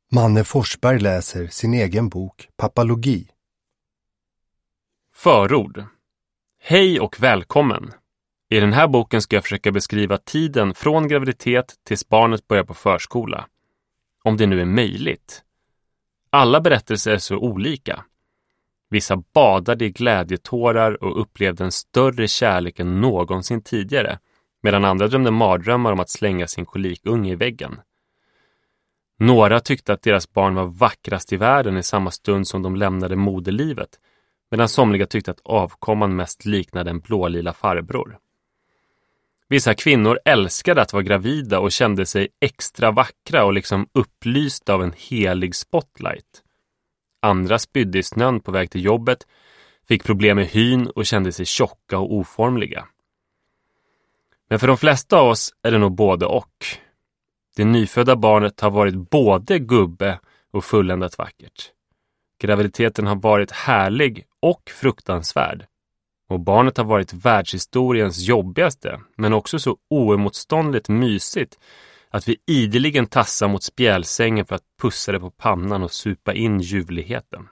Manne Forsberg läser sin egen bok Pappalogi. Förord. Hej och välkommen. I den här boken ska jag försöka beskriva tiden från graviditet tills barnet börjar på förskola. Om det nu är möjligt. Alla berättelser är så olika. Vissa badade i glädjetårar och upplevde en större kärlek än någonsin tidigare, medan andra drömde mardrömmar om att slänga sin kolikunge i väggen. Några tyckte att deras barn var vackrast i världen i samma stund som de lämnade moderlivet, medan somliga tyckte att avkomman mest liknade en blålila farbror. Vissa kvinnor älskade att vara gravida och kände sig extra vackra och liksom upplysta av en helig spotlight. Andra spydde i snön på väg till jobbet, fick problem med hyn och kände sig tjocka och oformliga. Men för de flesta av oss är det nog både och. Det nyfödda barnet har varit både gubbe och fulländat vackert. Graviditeten har varit härlig och fruktansvärd. Och barnet har varit världshistoriens jobbigaste, men också så oemotståndligt mysigt att vi ideligen tassar mot spjälsängen för att pussa det på pannan och supa in ljuvligheten.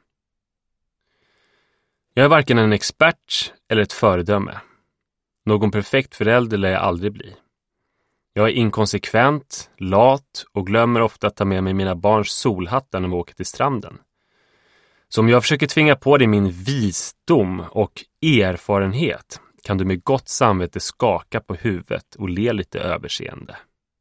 Jag är varken en expert eller ett föredöme. Någon perfekt förälder lär jag aldrig bli. Jag är inkonsekvent, lat och glömmer ofta att ta med mig mina barns solhattar när vi åker till stranden. Så om jag försöker tvinga på dig min visdom och erfarenhet kan du med gott samvete skaka på huvudet och le lite överseende.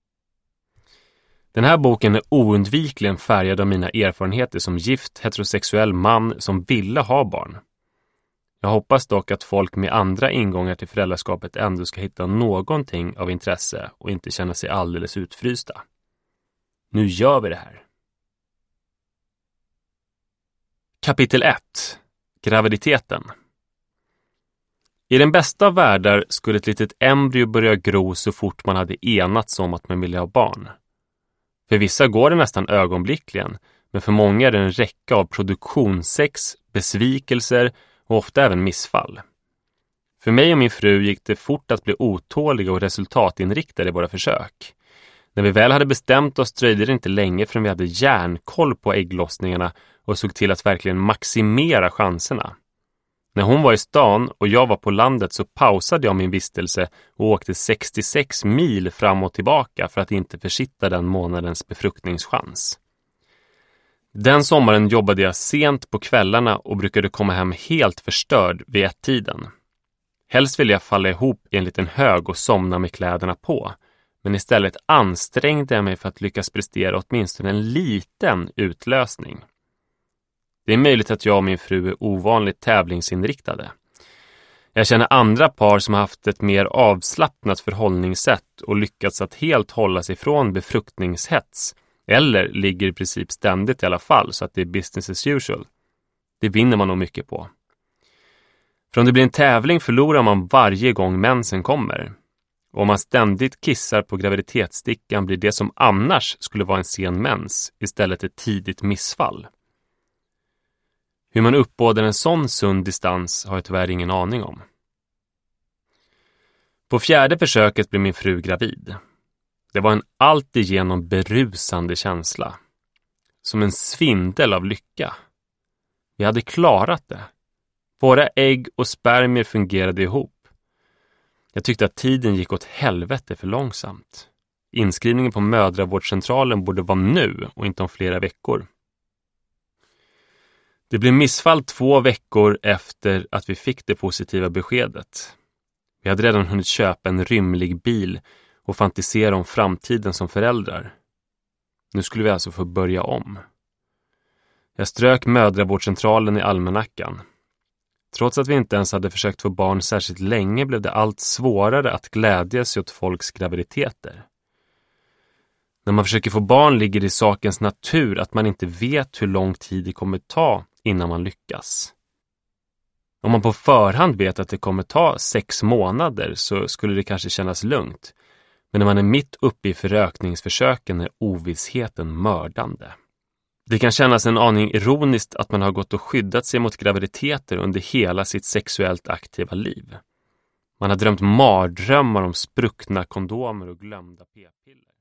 Den här boken är oundvikligen färgad av mina erfarenheter som gift heterosexuell man som ville ha barn. Jag hoppas dock att folk med andra ingångar till föräldraskapet ändå ska hitta någonting av intresse och inte känna sig alldeles utfrysta. Nu gör vi det här. Kapitel 1. Graviditeten. I den bästa av världar skulle ett litet embryo börja gro så fort man hade enats om att man ville ha barn. För vissa går det nästan ögonblickligen, men för många är det en räcka av produktionssex, besvikelser och ofta även missfall. För mig och min fru gick det fort att bli otåliga och resultatinriktade i våra försök. När vi väl hade bestämt oss dröjde det inte länge förrän vi hade järnkoll på ägglossningarna och såg till att verkligen maximera chanserna. När hon var i stan och jag var på landet så pausade jag min vistelse och åkte 66 mil fram och tillbaka för att inte försitta den månadens befruktningschans. Den sommaren jobbade jag sent på kvällarna och brukade komma hem helt förstörd vid 1-tiden. Helst ville jag falla ihop i en liten hög och somna med kläderna på, men istället ansträngde jag mig för att lyckas prestera åtminstone en liten utlösning. Det är möjligt att jag och min fru är ovanligt tävlingsinriktade. Jag känner andra par som har haft ett mer avslappnat förhållningssätt och lyckats att helt hålla sig från befruktningshets, eller ligger i princip ständigt i alla fall så att det är business as usual. Det vinner man nog mycket på. För om det blir en tävling förlorar man varje gång mensen kommer. Och om man ständigt kissar på graviditetsstickan blir det som annars skulle vara en sen mens istället ett tidigt missfall. Hur man uppbådar en sån sund distans har jag tyvärr ingen aning om. På 4:e försöket blev min fru gravid. Det var en alltigenom berusande känsla. Som en svindel av lycka. Vi hade klarat det. Våra ägg och spermier fungerade ihop. Jag tyckte att tiden gick åt helvete för långsamt. Inskrivningen på mödravårdscentralen borde vara nu och inte om flera veckor. Det blev missfall 2 veckor efter att vi fick det positiva beskedet. Vi hade redan hunnit köpa en rymlig bil och fantisera om framtiden som föräldrar. Nu skulle vi alltså få börja om. Jag strök mödravårdscentralen i almanackan. Trots att vi inte ens hade försökt få barn särskilt länge blev det allt svårare att glädja sig åt folks graviditeter. När man försöker få barn ligger det i sakens natur att man inte vet hur lång tid det kommer ta innan man lyckas. Om man på förhand vet att det kommer ta 6 månader så skulle det kanske kännas lugnt. Men när man är mitt uppe i förökningsförsöken är ovissheten mördande. Det kan kännas en aning ironiskt att man har gått och skyddat sig mot graviditeter under hela sitt sexuellt aktiva liv. Man har drömt mardrömmar om spruckna kondomer och glömda p-piller.